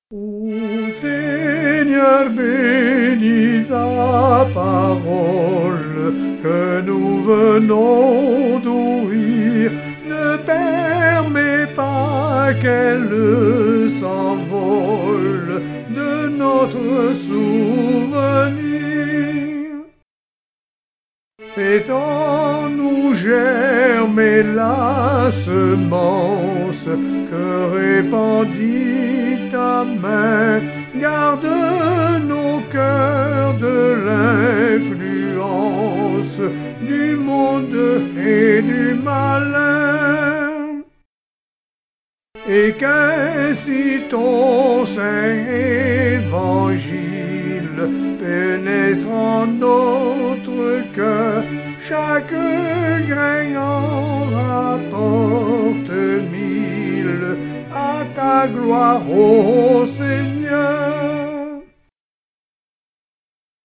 Ô Seigneur, bénis la parole que nous venons d'ouïr. Ne permets pas qu'elle s'envole de notre souvenir. Fais en nous germer la semence que répandit ta main. Garde nos cœurs de l'influence du monde et du malin. Et qu'ainsi ton saint évangile pénètre en notre cœur, chaque grain en rapporte 1000 à ta gloire, ô Seigneur.